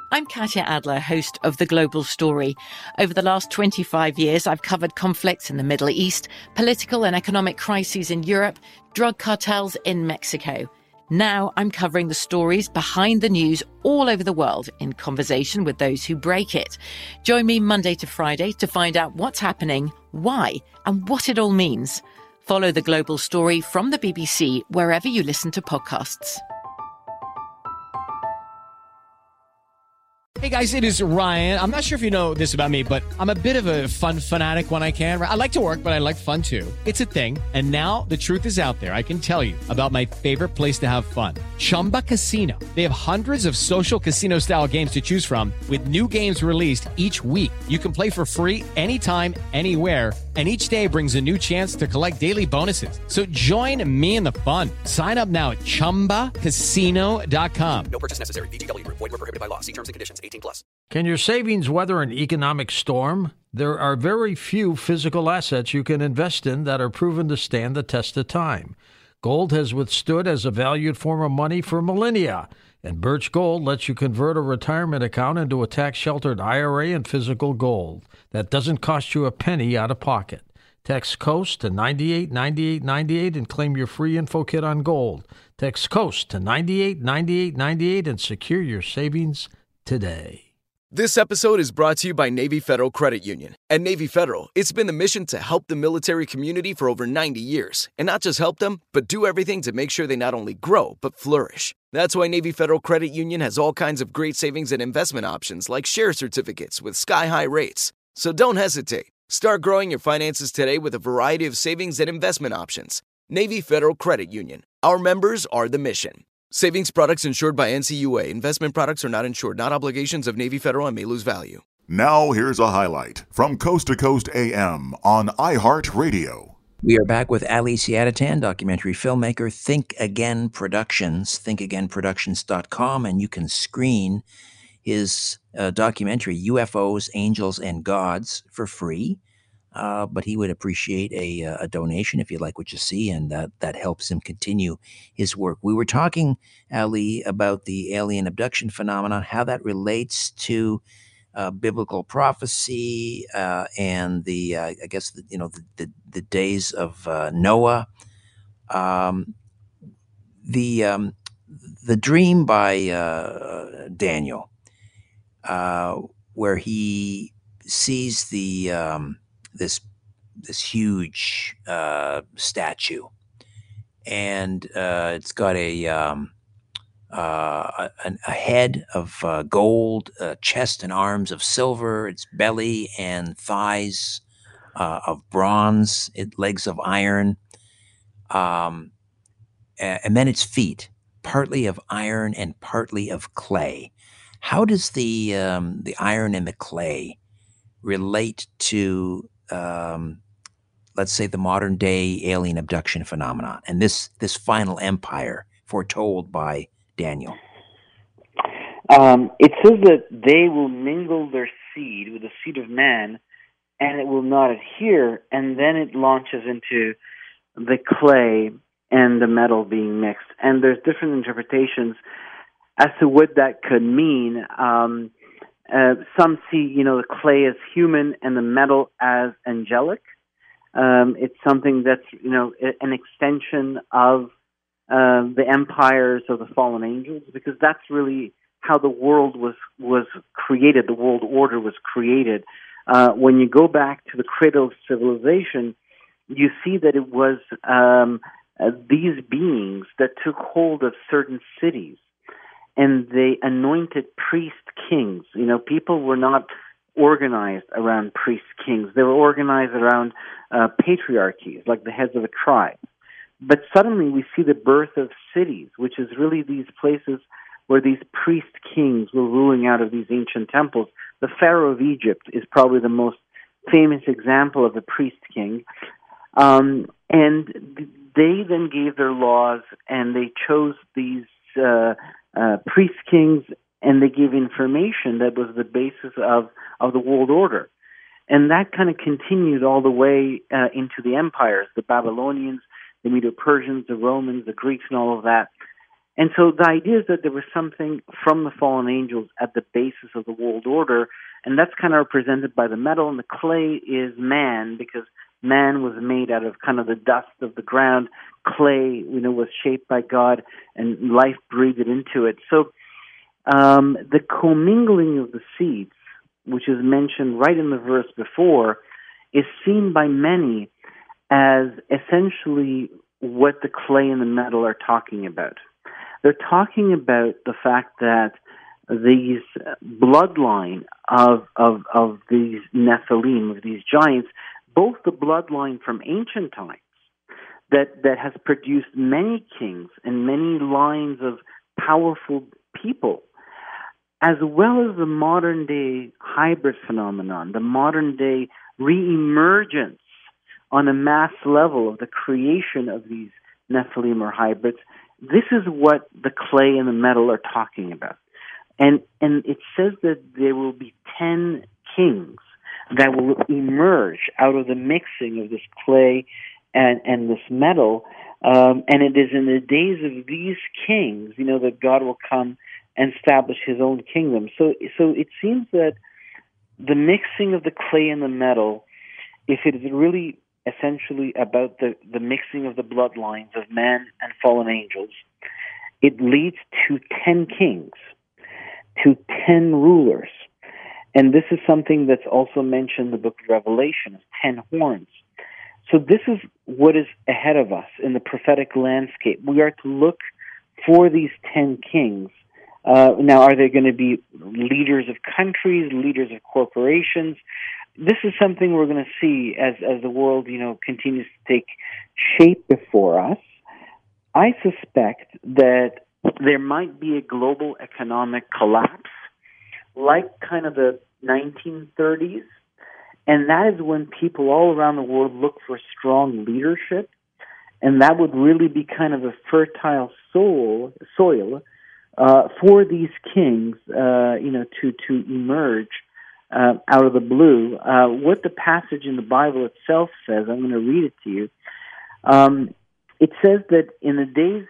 I'm Katya Adler, host of The Global Story. Over the last 25 years, I've covered conflicts in the Middle East, political and economic crises in Europe, drug cartels in Mexico. Now I'm covering the stories behind the news all over the world in conversation with those who break it. Join me Monday to Friday to find out what's happening, why, and what it all means. Follow The Global Story from the BBC wherever you listen to podcasts. Hey guys, it is Ryan. I'm not sure if you know this about me, but I'm a bit of a fun fanatic when I can. I like to work, but I like fun too. It's a thing. And now the truth is out there. I can tell you about my favorite place to have fun. Chumba Casino. They have hundreds of social casino style games to choose from with new games released each week. You can play for free anytime, anywhere. And each day brings a new chance to collect daily bonuses. So join me in the fun. Sign up now at ChumbaCasino.com. No purchase necessary. VGW Group. Void where prohibited by law. See terms and conditions. 18+. Can your savings weather an economic storm? There are very few physical assets you can invest in that are proven to stand the test of time. Gold has withstood as a valued form of money for millennia, and Birch Gold lets you convert a retirement account into a tax-sheltered IRA and physical gold that doesn't cost you a penny out of pocket. Text COAST to 989898 and claim your free info kit on gold. Text COAST to 989898 and secure your savings today. This episode is brought to you by Navy Federal Credit Union. At Navy Federal, it's been the mission to help the military community for over 90 years. And not just help them, but do everything to make sure they not only grow, but flourish. That's why Navy Federal Credit Union has all kinds of great savings and investment options like share certificates with sky-high rates. So don't hesitate. Start growing your finances today with a variety of savings and investment options. Navy Federal Credit Union. Our members are the mission. Savings products insured by NCUA. Investment products are not insured, not obligations of Navy Federal and may lose value. Now here's a highlight from Coast to Coast AM on iHeartRadio. We are back with Ali Siadatan, documentary filmmaker, Think Again Productions, thinkagainproductions.com, and you can screen his documentary, UFOs, Angels, and Gods, for free. But he would appreciate a donation if you like what you see, and that helps him continue his work. We were talking, Ali, about the alien abduction phenomenon, how that relates to biblical prophecy and the days of Noah. The dream by Daniel, where he sees this huge statue, and it's got a head of gold, chest and arms of silver, its belly and thighs of bronze, legs of iron, and then its feet, partly of iron and partly of clay. How does the iron and the clay relate to let's say the modern day alien abduction phenomenon and this final empire foretold by Daniel? It says that they will mingle their seed with the seed of man, and it will not adhere, and then it launches into the clay and the metal being mixed. And there's different interpretations as to what that could mean. Some see, the clay as human and the metal as angelic. It's something that's, an extension of the empires of the fallen angels, because that's really how the world was created. The world order was created. When you go back to the cradle of civilization, you see that it was these beings that took hold of certain cities, and they anointed priest kings. People were not organized around priest kings. They were organized around patriarchies, like the heads of a tribe. But suddenly we see the birth of cities, which is really these places where these priest kings were ruling out of these ancient temples. The Pharaoh of Egypt is probably the most famous example of a priest king. And they then gave their laws, and they chose these priest kings, and they gave information that was the basis of the world order. And that kind of continued all the way into the empires, the Babylonians, the Medo-Persians, the Romans, the Greeks, and all of that. And so the idea is that there was something from the fallen angels at the basis of the world order, and that's kind of represented by the metal, and the clay is man, because man was made out of kind of the dust of the ground. Clay, was shaped by God, and life breathed into it. So the commingling of the seeds, which is mentioned right in the verse before, is seen by many as essentially what the clay and the metal are talking about. They're talking about the fact that these bloodline of these Nephilim, of these giants, both the bloodline from ancient times that has produced many kings and many lines of powerful people, as well as the modern day hybrid phenomenon, the modern day reemergence on a mass level of the creation of these Nephilim or hybrids. This is what the clay and the metal are talking about. And it says that there will be 10 kings that will emerge out of the mixing of this clay and this metal. And it is in the days of these kings, that God will come and establish his own kingdom. So it seems that the mixing of the clay and the metal, if it is really essentially about the mixing of the bloodlines of man and fallen angels, it leads to 10 kings, to 10 rulers. And this is something that's also mentioned in the book of Revelation, as 10 horns. So this is what is ahead of us in the prophetic landscape. We are to look for these 10 kings. Now, are they going to be leaders of countries, leaders of corporations? This is something we're going to see as the world, continues to take shape before us. I suspect that there might be a global economic collapse, like kind of the 1930s, and that is when people all around the world look for strong leadership, and that would really be kind of a fertile soil for these kings, to emerge out of the blue. What the passage in the Bible itself says, I'm going to read it to you. It says that in the days,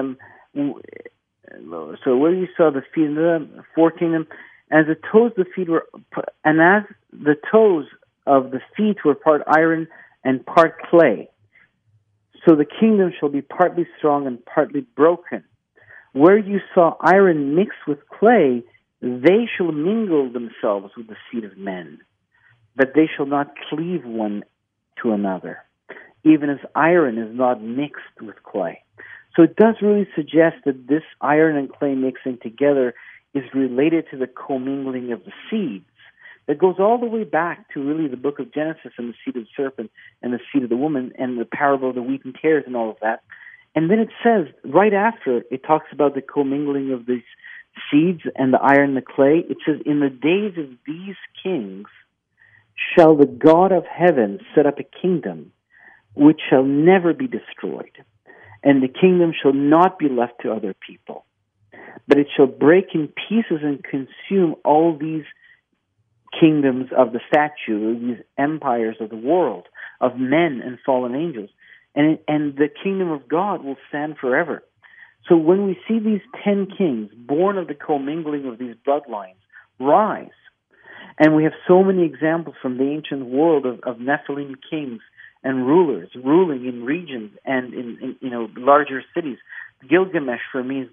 so where you saw the feet of the four kingdoms, as the toes of the feet were, and as the toes of the feet were part iron and part clay, so the kingdom shall be partly strong and partly broken. Where you saw iron mixed with clay, they shall mingle themselves with the seed of men, but they shall not cleave one to another, even as iron is not mixed with clay. So it does really suggest that this iron and clay mixing together is related to the commingling of the seeds. That goes all the way back to really the book of Genesis and the seed of the serpent and the seed of the woman and the parable of the wheat and tares and all of that. And then it says, right after, it talks about the commingling of these seeds and the iron and the clay. It says, in the days of these kings shall the God of heaven set up a kingdom which shall never be destroyed, and the kingdom shall not be left to other people, but it shall break in pieces and consume all these kingdoms of the statue, these empires of the world, of men and fallen angels, and the kingdom of God will stand forever. So when we see these 10 kings born of the commingling of these bloodlines rise, and we have so many examples from the ancient world of Nephilim kings and rulers ruling in regions and in larger cities. Gilgamesh for me is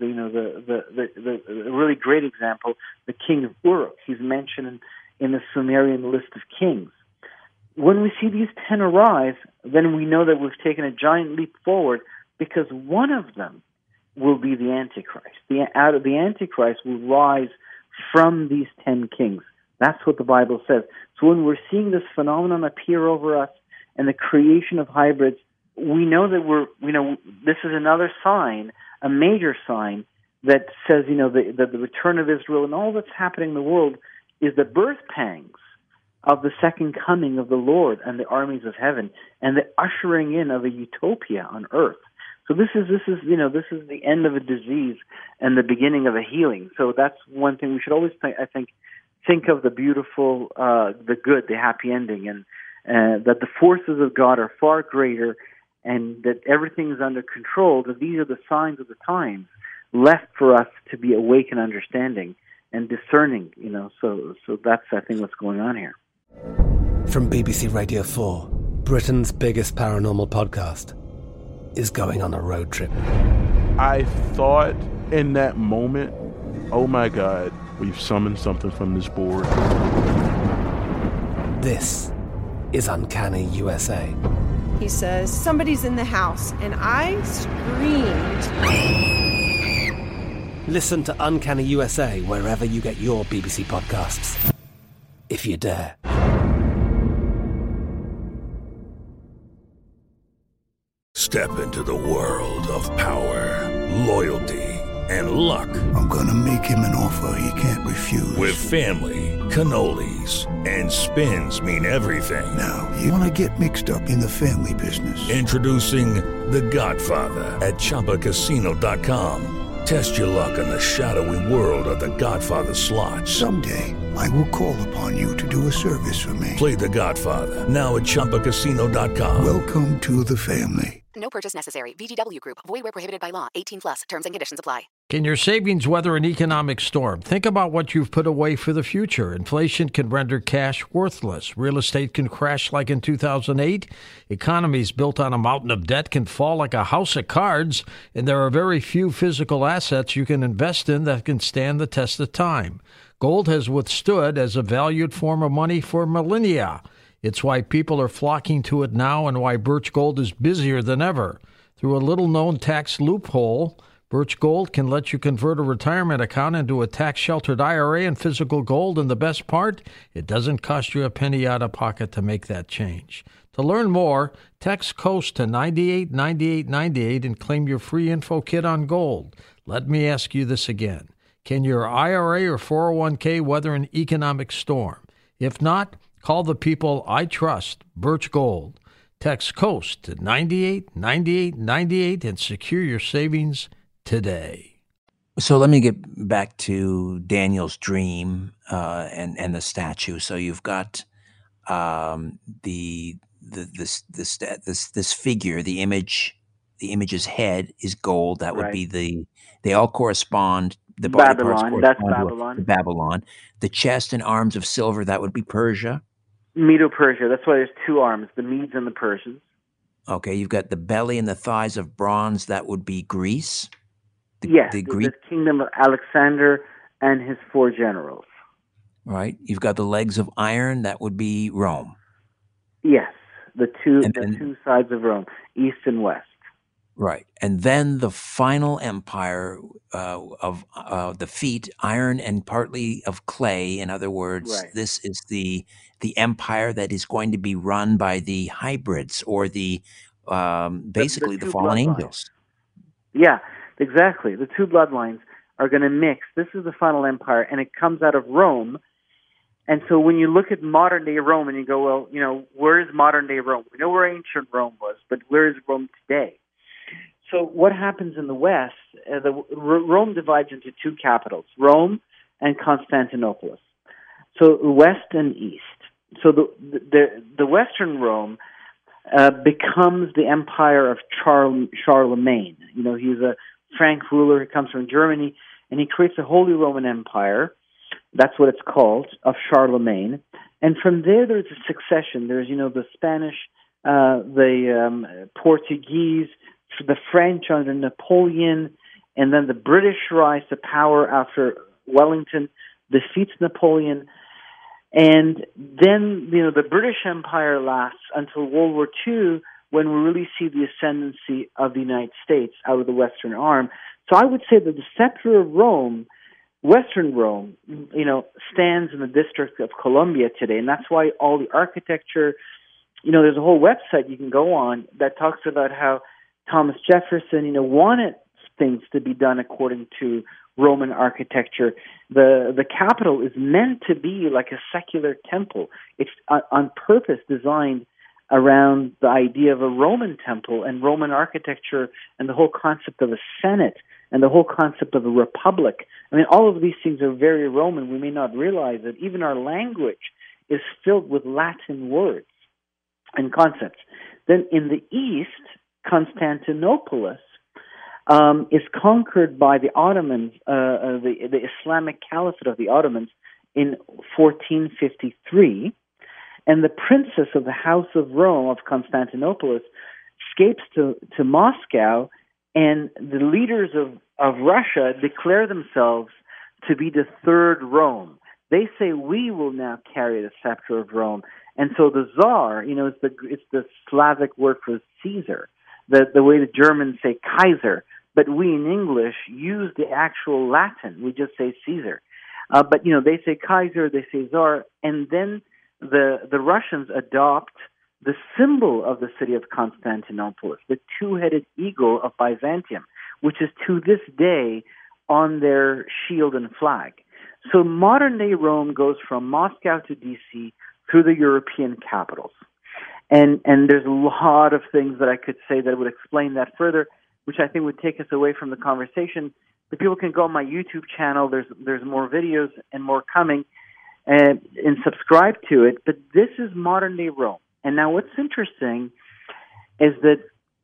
the really great example, the king of Uruk. He's mentioned in the Sumerian list of kings. When we see these 10 arise, then we know that we've taken a giant leap forward, because one of them will be the Antichrist. Out of the Antichrist will rise from these 10 kings. That's what the Bible says. So when we're seeing this phenomenon appear over us and the creation of hybrids, we know that this is another sign, a major sign that says, that the return of Israel and all that's happening in the world is the birth pangs of the second coming of the Lord and the armies of heaven, and the ushering in of a utopia on earth. So this is the end of a disease and the beginning of a healing. So that's one thing we should always think of the beautiful, the good, the happy ending, and that the forces of God are far greater, and that everything is under control. That these are the signs of the times, left for us to be awake and understanding and discerning, so that's, I think, what's going on here. From BBC Radio 4, Britain's biggest paranormal podcast is going on a road trip. I thought in that moment, oh my God, we've summoned something from this board. This is Uncanny USA. He says, somebody's in the house, and I screamed. Listen to Uncanny USA wherever you get your BBC podcasts, if you dare. Step into the world of power, loyalty, and luck. I'm gonna make him an offer he can't refuse. With family, cannolis, and spins mean everything. Now, you wanna get mixed up in the family business. Introducing The Godfather at ChumbaCasino.com. Test your luck in the shadowy world of The Godfather slot. Someday, I will call upon you to do a service for me. Play The Godfather, now at ChumbaCasino.com. Welcome to the family. No purchase necessary. VGW Group. Void where prohibited by law. 18+. Terms and conditions apply. Can your savings weather an economic storm? Think about what you've put away for the future. Inflation can render cash worthless. Real estate can crash like in 2008. Economies built on a mountain of debt can fall like a house of cards. And there are very few physical assets you can invest in that can stand the test of time. Gold has withstood as a valued form of money for millennia. It's why people are flocking to it now and why Birch Gold is busier than ever. Through a little-known tax loophole, Birch Gold can let you convert a retirement account into a tax-sheltered IRA and physical gold, and the best part, it doesn't cost you a penny out of pocket to make that change. To learn more, text COAST to 989898 and claim your free info kit on gold. Let me ask you this again. Can your IRA or 401k weather an economic storm? If not, call the people I trust, Birch Gold. Text COAST to 989898 and secure your savings today. So let me get back to Daniel's dream and the statue. So you've got this figure, the image's head is gold. That would be they all correspond. The body parts Babylon. That's correspond to Babylon. The chest and arms of silver, that would be Persia. Medo-Persia. That's why there's two arms, the Medes and the Persians. Okay, you've got the belly and the thighs of bronze. That would be Greece. The kingdom of Alexander and his four generals. Right. You've got the legs of iron. That would be Rome. Yes, the two sides of Rome, east and west. Right. And then the final empire of the feet, iron and partly of clay. In other words, this is the empire that is going to be run by the hybrids or the basically the fallen angels. Yeah, exactly. The two bloodlines are going to mix. This is the final empire, and it comes out of Rome. And so when you look at modern-day Rome and you go, well, where is modern-day Rome? We know where ancient Rome was, but where is Rome today? So what happens in the West, Rome divides into two capitals, Rome and Constantinople. So West and East. So the Western Rome becomes the empire of Charlemagne. He's a Frank ruler who comes from Germany, and he creates a Holy Roman Empire. That's what it's called, of Charlemagne. And from there's a succession. There's, the Spanish, the Portuguese, the French under Napoleon, and then the British rise to power after Wellington defeats Napoleon. And then, the British Empire lasts until World War II, when we really see the ascendancy of the United States out of the Western arm. So I would say that the scepter of Rome, Western Rome, stands in the District of Columbia today. And that's why all the architecture, there's a whole website you can go on that talks about how Thomas Jefferson, wanted things to be done according to Roman architecture. The Capitol is meant to be like a secular temple. It's on purpose designed around the idea of a Roman temple and Roman architecture and the whole concept of a Senate and the whole concept of a republic. I mean, all of these things are very Roman. We may not realize that even our language is filled with Latin words and concepts. Then in the East, Constantinople is conquered by the Ottomans, the Islamic Caliphate of the Ottomans in 1453. And the princess of the House of Rome, of Constantinople, escapes to Moscow, and the leaders of Russia declare themselves to be the third Rome. They say, we will now carry the scepter of Rome. And so the Tsar, it's the Slavic word for Caesar, the way the Germans say Kaiser, but we in English use the actual Latin. We just say Caesar. But they say Kaiser, they say Tsar, and then the Russians adopt the symbol of the city of Constantinople, the two-headed eagle of Byzantium, which is to this day on their shield and flag. So modern-day Rome goes from Moscow to D.C. through the European capitals. And there's a lot of things that I could say that would explain that further, which I think would take us away from the conversation. But people can go on my YouTube channel. There's more videos and more coming, and subscribe to it. But this is modern-day Rome. And now what's interesting is that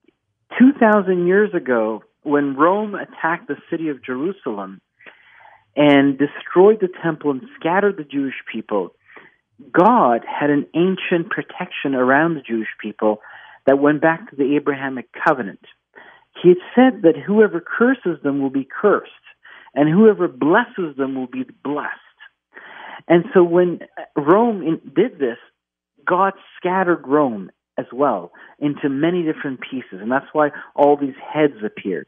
2,000 years ago, when Rome attacked the city of Jerusalem and destroyed the temple and scattered the Jewish people, God had an ancient protection around the Jewish people that went back to the Abrahamic covenant. He had said that whoever curses them will be cursed, and whoever blesses them will be blessed. And so when Rome did this, God scattered Rome as well into many different pieces, and that's why all these heads appeared.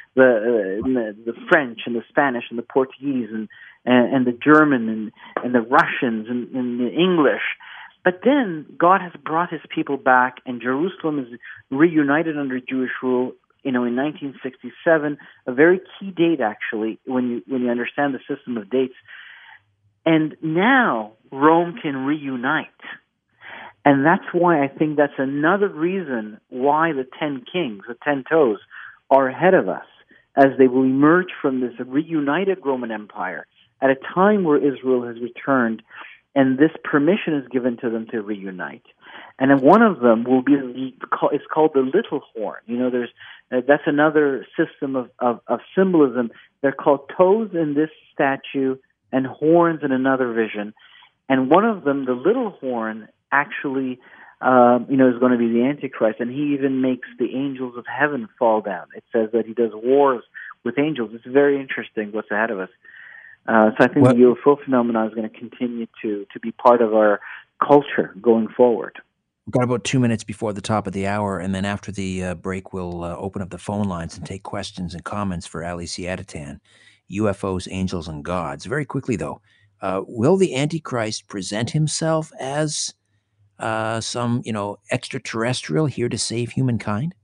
The French and the Spanish and the Portuguese and the German and the Russians and the English. But then God has brought His people back, and Jerusalem is reunited under Jewish rule. In 1967, a very key date actually when you understand the system of dates. And now Rome can reunite. And that's why I think that's another reason why the 10 kings, the 10 toes, are ahead of us, as they will emerge from this reunited Roman Empire at a time where Israel has returned, and this permission is given to them to reunite. And then one of them will be it's called the little horn. That's another system of symbolism. They're called toes in this statue and horns in another vision. And one of them, the little horn, actually, is going to be the Antichrist, and he even makes the angels of heaven fall down. It says that he does wars with angels. It's very interesting what's ahead of us. So I think the UFO phenomenon is going to continue to be part of our culture going forward. We've got about 2 minutes before the top of the hour, and then after the break, we'll open up the phone lines and take questions and comments for Ali Siadatan, UFOs, Angels, and Gods. Very quickly, though, will the Antichrist present himself as some, extraterrestrial here to save humankind?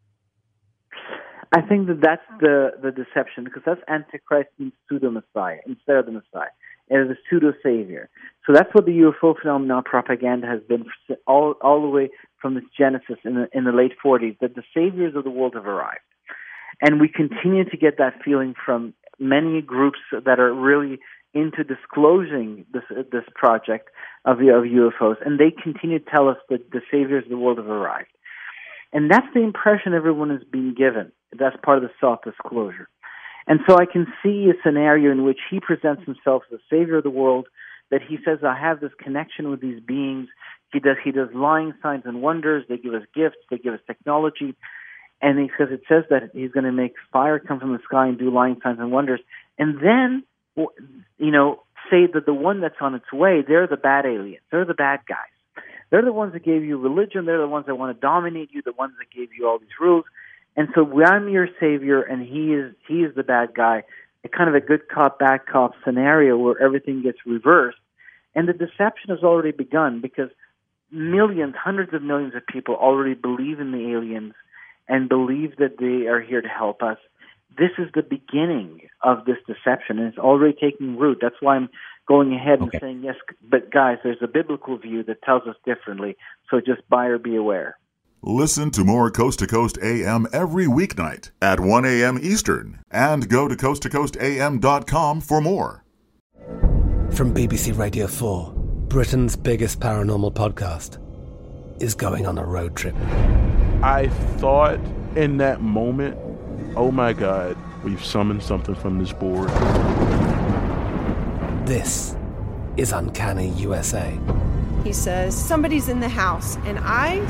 I think that's the deception, because that's Antichrist means pseudo-Messiah instead of the Messiah. It is a pseudo-savior. So that's what the UFO phenomenon propaganda has been all the way from its genesis in the late 40s, that the saviors of the world have arrived. And we continue to get that feeling from many groups that are really into disclosing this project of UFOs, and they continue to tell us that the saviors of the world have arrived. And that's the impression everyone has been given. That's part of the self-disclosure. And so I can see a scenario in which he presents himself as the savior of the world, that he says, I have this connection with these beings. He does lying signs and wonders. They give us gifts. They give us technology. And because it says that he's going to make fire come from the sky and do lying signs and wonders. And then, say that the one that's on its way, they're the bad aliens. They're the bad guys. They're the ones that gave you religion. They're the ones that want to dominate you, the ones that gave you all these rules. And so I'm your savior, and he is the bad guy. A kind of a good cop, bad cop scenario where everything gets reversed. And the deception has already begun, because millions, hundreds of millions of people already believe in the aliens and believe that they are here to help us. This is the beginning of this deception, and it's already taking root. That's why I'm going ahead and saying, yes, but guys, there's a biblical view that tells us differently, so just buyer beware. Listen to more Coast to Coast AM every weeknight at 1 a.m. Eastern, and go to coasttocoastam.com for more. From BBC Radio 4, Britain's biggest paranormal podcast is going on a road trip. I thought in that moment, oh my God, we've summoned something from this board. This is Uncanny USA. He says, somebody's in the house, and I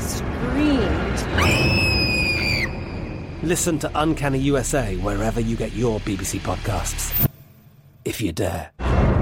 screamed. Listen to Uncanny USA wherever you get your BBC podcasts, if you dare.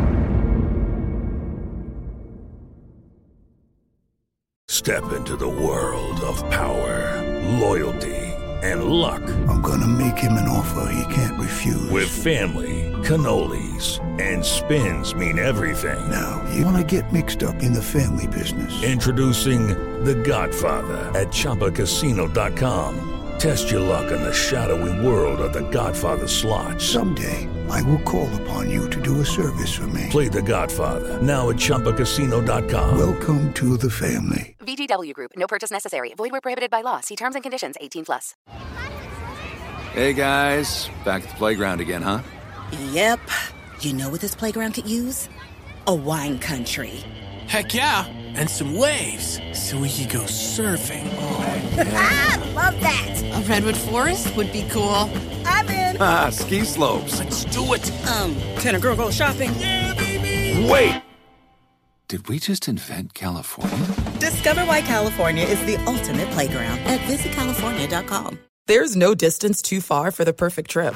Step into the world of power, loyalty, and luck. I'm gonna make him an offer he can't refuse. With family, cannolis, and spins mean everything. Now, you wanna get mixed up in the family business. Introducing The Godfather at ChumbaCasino.com. Test your luck in the shadowy world of The Godfather slot. Someday, I will call upon you to do a service for me. Play The Godfather now at ChumbaCasino.com. Welcome to the family. VGW Group. No purchase necessary. Void where prohibited by law. See terms and conditions. 18+. Hey guys, back at the playground again, huh? Yep. You know what this playground could use? A wine country. Heck yeah, and some waves so we could go surfing. Oh, yeah. Love that. A redwood forest would be cool. I'm in. Ski slopes. Let's do it. Can a girl go shopping? Yeah, baby. Wait. Did we just invent California? Discover why California is the ultimate playground at visitcalifornia.com. There's no distance too far for the perfect trip.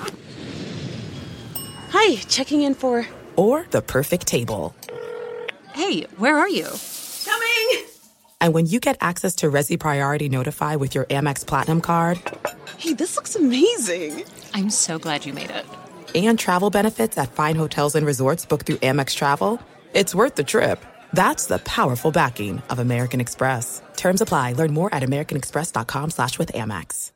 Hi, checking in for... Or the perfect table. Hey, where are you? Coming! And when you get access to Resi Priority Notify with your Amex Platinum card... Hey, this looks amazing. I'm so glad you made it. And travel benefits at fine hotels and resorts booked through Amex Travel, it's worth the trip. That's the powerful backing of American Express. Terms apply. Learn more at americanexpress.com/withAmex.